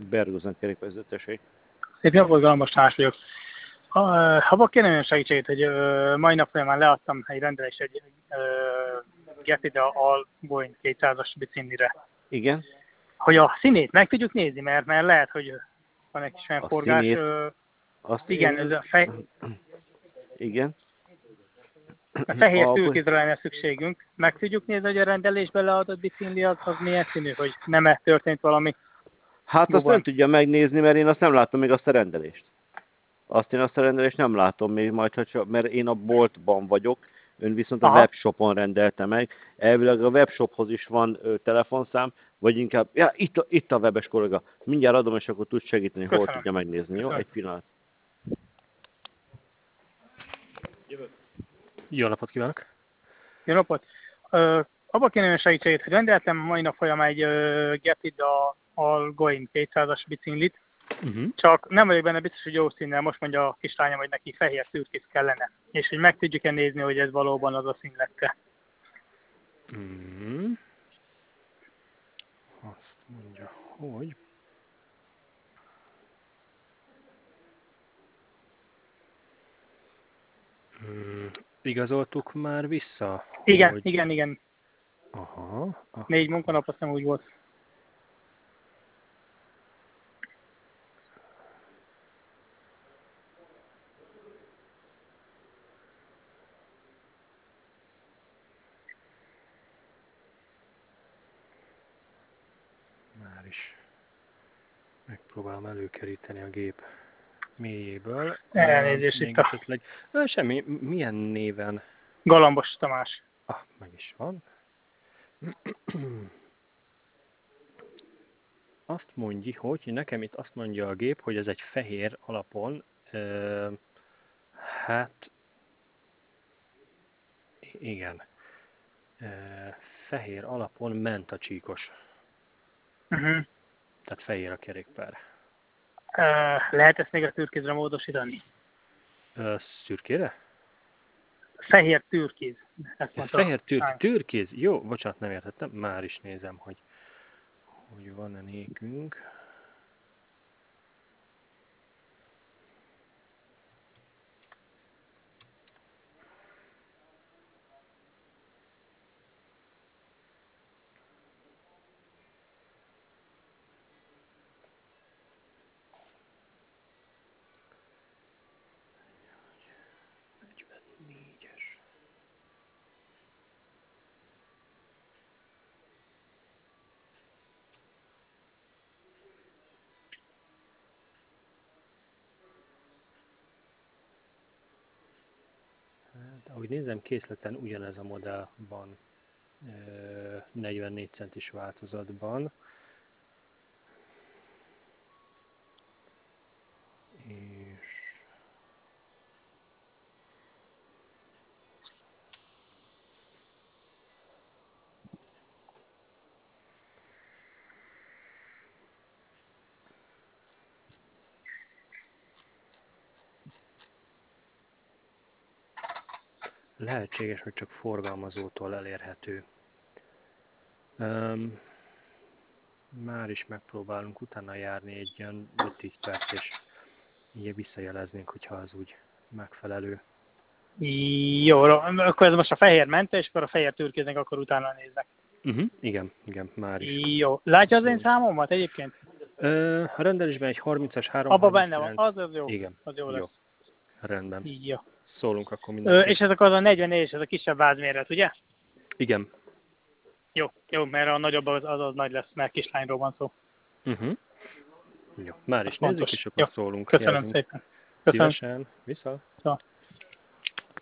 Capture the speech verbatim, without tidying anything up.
Bergozan kerékvezetőség. Szép napot, Galambos Tamás vagyok. Ha kérem olyan segítséget, hogy mai nap folyamán leadtam egy rendelést egy Getida All Going kétszázas biciklire. Igen. Hogy a színét meg tudjuk nézni, mert, mert lehet, hogy van egy kis olyan A forgás. színét, Ö, azt igen, én... ez a fej... Igen. A fehér A... türkizre lenne szükségünk. Meg tudjuk nézni, hogy a rendelésben leadott bicikli az, az milyen színű, hogy nem történt valami. Hát azt Jóban. nem tudja megnézni, mert én azt nem látom még azt a rendelést. Azt én azt a rendelést nem látom még majd, hogyha, mert én a boltban vagyok, ön viszont a Aha. webshopon rendelte meg. Elvileg a webshophoz is van ö, telefonszám, vagy inkább, ja, itt a, itt a webes kollega. Mindjárt adom, és akkor tud segíteni, Köszönöm. hol tudja megnézni, jó? Köszönöm. Egy pillanat. Jó napot kívánok! Jó napot! Ö, abba kéne olyan segítséget, hogy rendeltem mai nap folyamán egy ö, Getida All Going kétszázas biciklit, Uh-huh. csak nem vagyok benne biztos, hogy jó színnel. Most mondja a kislányom, hogy neki fehér türkisz kellene. És hogy meg tudjuk-e nézni, hogy ez valóban az a szín lett-e. Uh-huh. Azt mondja, hogy... Hmm. Igazoltuk már vissza? Igen, hogy... igen, igen. Aha. Aha. Négy munkanap, azt nem úgy volt. Már is megpróbálom előkeríteni a gép mélyéből. Elnézést Még itt a esetleg... Ö, semmi, milyen néven? Galambos Tamás. Ah, meg is van. Azt mondja, hogy nekem itt azt mondja a gép, hogy ez egy fehér alapon, ö, hát igen, ö, fehér alapon ment a csíkos, Uh-huh. tehát fehér a kerékpár. Uh, lehet ezt még a türkizre módosítani? Ö, szürkére? Fehér türkiz. Ezt Ja, mondta. fehér türk, Ah. türkéz, jó, bocsánat, nem értettem, már is nézem, hogy, hogy van-e nékünk. negyvennégyes. Hát, ahogy nézem, készleten ugyanez a modell van negyvennégy centis változatban. És lehetséges, hogy csak forgalmazótól elérhető. Um, már is megpróbálunk utána járni egy ilyen öt-tíz perc, és így visszajeleznénk, hogyha az úgy megfelelő. Jó, akkor ez most a fehér ment, és akkor a fehér türkéznek akkor utána néznek. Uh-huh. Igen, igen, már is. Jó. Látja az én számomat egyébként? Ö, a rendelésben egy harmincas három. Abban benne van, az az jó. Igen, Az jó, jó. lesz. Rendben. Jó. Szólunk akkor Ö, mindenki. és ezek az a negyvennégy, és ez a kisebb vázméret, ugye? Igen. Jó, jó, mert a nagyobb az az, az nagy lesz, mert kislányról van szó. Uh-huh. Jó, már is Fontos. nézzük, és akkor Jó. szólunk. Köszönöm jelzünk. szépen. Köszönöm. Szívesen. Vissza. Szóval.